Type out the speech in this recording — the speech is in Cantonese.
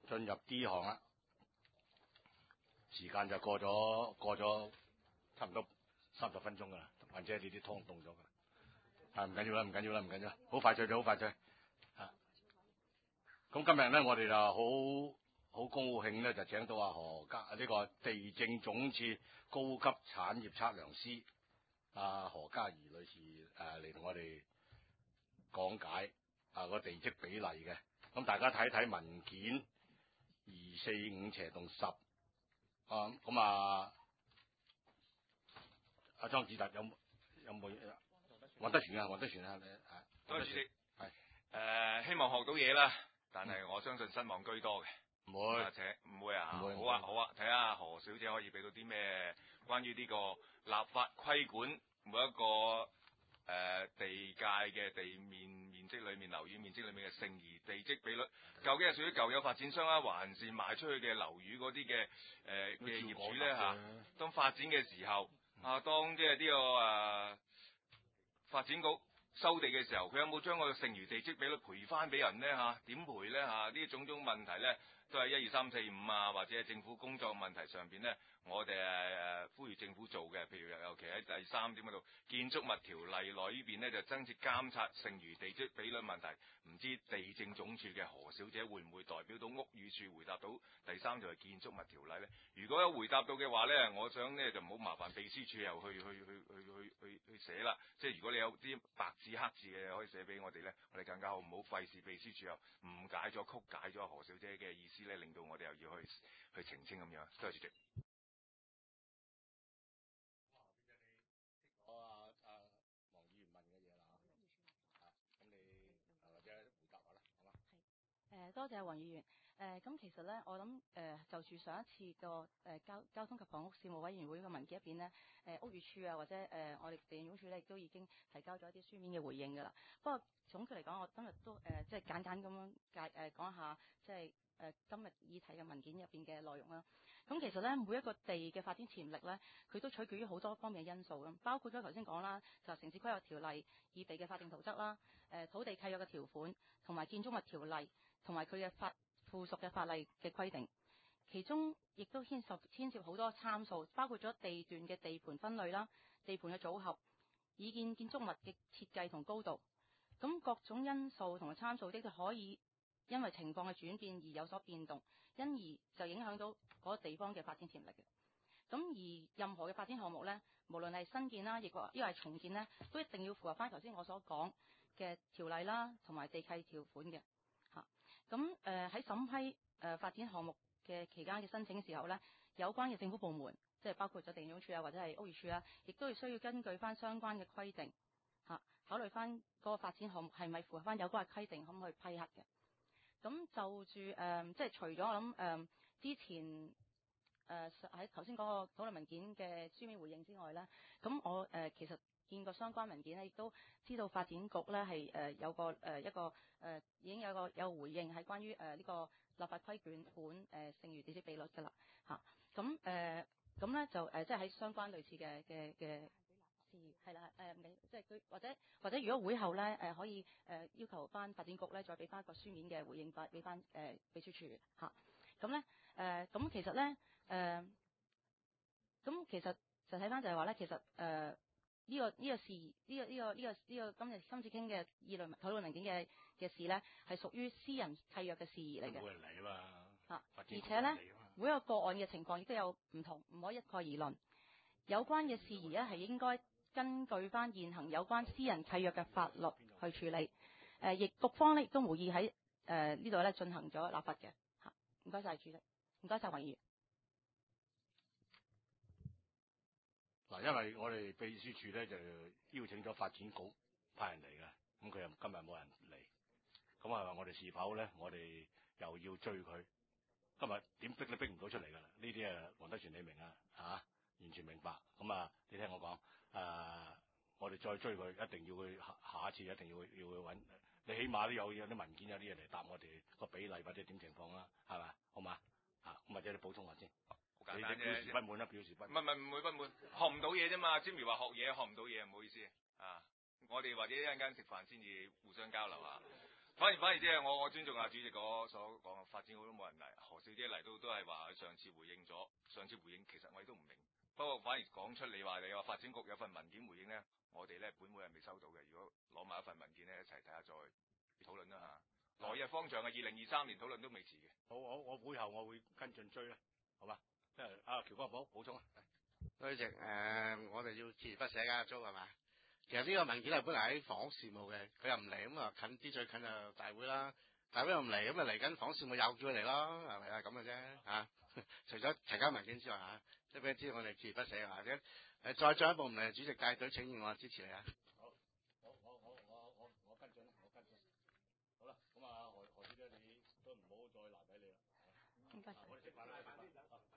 進入 D 項啦，時間就過咗差唔多30分鐘噶啦，或者你啲湯凍咗噶啦，唔緊要啦，唔緊要，好快脆就好快脆嚇。咁今日咧，我哋就好高興咧，就請到阿呢個地政總署高級產業測量師阿何嘉怡女士嚟同我哋講解個地積比例嘅。咁大家睇睇文件245/10咁阿莊子達有冇黃德全啊？多謝主席。希望學到嘢啦，但係我相信失望居多嘅。 唔會， 唔會啊！ 唔會， 好啊！睇下何小姐可以俾到啲咩關於呢個立法規管每一個地界嘅地面面積裏面、樓宇面積裏面嘅剩餘地積比率，究竟係屬於舊有發展商啊，還是賣出去嘅樓宇嗰啲嘅業主咧嚇？當發展嘅時候當即係呢個發展局收地嘅時候，佢有冇將個剩餘地積比率賠翻俾人咧嚇？點賠咧嚇？呢種種問題咧，都係1、2、3、4、5或者係政府工作問題上邊咧，我哋呼籲政府做嘅。譬如尤其喺第3點嗰度，建築物條例內呢邊咧就增設監察剩餘地積比率問題。唔知地政總署嘅何小姐會唔會代表到屋宇署回答到第3條嘅建築物條例咧？如果有回答到嘅話咧，我想咧就唔好麻煩秘書處又去寫啦。即係如果你有啲白紙黑字嘅可以寫俾我哋咧，我哋更加好，唔好費事秘書處又誤解咗、曲解咗何小姐嘅意思咧，令到我哋又要去澄清咁樣。多謝主席。 黃議員問嘅嘢啦咁你或者回答下啦，好嘛？ 係多謝黃議員。咁其實咧，我諗就住上一次個交通及房屋事務委員會嘅文件入邊咧，屋宇署或者我哋地政總署咧，亦都已經提交咗一啲書面嘅回應㗎啦。不過總括嚟講，我今日都即係簡簡咁樣講下，即係今日議題嘅文件入邊嘅內容啦。咁其實咧，每一個地嘅發展潛力咧，佢都取決於好多方面嘅因素啦，包括咗頭先講啦，就城市規劃條例、擬備嘅法定圖則啦、土地契約嘅條款，同埋建築物條例，同埋佢嘅附屬嘅法例嘅規定。其中亦都牽涉好多參數，包括咗地段嘅地盤分類啦、地盤嘅組合、擬建建築物嘅設計同高度。咁各種因素同埋參數，都可以因為情況嘅轉變而有所變動，因而就影響到嗰個地方嘅發展潛力嘅。咁而任何嘅發展項目呢，無論係新建啦，亦或係重建呢，都一定要符合翻頭先我所講嘅條例啦，同埋地契條款嘅嚇。咁喺審批發展項目嘅期間嘅申請嘅時候呢，有關嘅政府部門，即係包括咗地政總署或者係屋宇署亦都係需要根據翻相關嘅規定考慮翻嗰個發展項目係咪符合翻有關嘅規定，可唔可以批核嘅。咁就住即係除咗我諗之前喺頭先嗰個討論文件嘅書面回應之外咧，咁我其實見過相關文件咧，亦都知道發展局咧係有個已經有回應係關於呢個立法規管剩餘地積比率㗎啦嚇。咁咧就即係喺相關類似嘅事係啦即係佢或者如果會後咧可以要求翻發展局咧再俾翻一個書面嘅回應俾翻秘書處嚇。咁咧咁其實咧咁其實就睇翻就係話咧，其實呢個今次傾嘅討論文件嘅事咧，係屬於私人契約嘅事宜嚟嘅。 冇人嚟嘛而且咧每一個個案嘅情況亦都有唔同，唔可以一概而論。有關嘅事宜咧係應該根據翻現行有關私人契約嘅法律去處理。亦局方咧亦都無意喺呢度咧進行咗立法嘅嚇。唔該晒主席，唔該晒黃議員。 嗱，因為我哋秘書處咧就邀請咗發展局派人嚟嘅，咁佢又今日冇人嚟，咁我哋是否咧？我哋又要追佢？今日點逼都逼唔到出嚟㗎啦！呢啲黃德全你明完全明白。咁你聽我講，我哋再追佢，一定要去下一次，一定要去揾你，起碼都有啲文件，有啲嘢嚟答我哋個比例或者點情況啦，係咪？好嘛？咁或者你補充下先。 好簡單啫。 表示不滿啦，表示不滿。 唔會不滿，學唔到嘢啫嘛。Jimmy 話學嘢學唔到嘢，唔好意思我哋或者一陣間食飯先至互相交流下。 反而即係我尊重阿主席所講，發展局都冇人嚟，何小姐嚟都係話上次回應咗，上次回應其實我哋都唔明，不過反而講出你話發展局有份文件回應咧，我哋咧本會係未收到嘅，如果攞埋一份文件咧一齊睇下再討論啦嚇。來日方長嘅2023年討論都未遲嘅。 好，我會後我會跟進追啦，好嘛？即係阿喬哥補充啊。 主席，我哋要鍥而不捨㗎，租係嘛？其實呢個文件係本嚟喺房屋事務嘅，佢又唔嚟，咁啊近啲最近就大會啦，大會又唔嚟，咁啊嚟緊房屋事務又叫佢嚟咯，係咪啊咁嘅啫嚇？除咗提交文件之外嚇，即係俾佢知我哋鍥而不捨，或者再進一步唔嚟，主席帶隊請願我支持你啊！ 好，我跟進啦，我跟進。好啦，咁啊何小姐你都唔好再難為你啦。 唔該。 我哋食飯啦。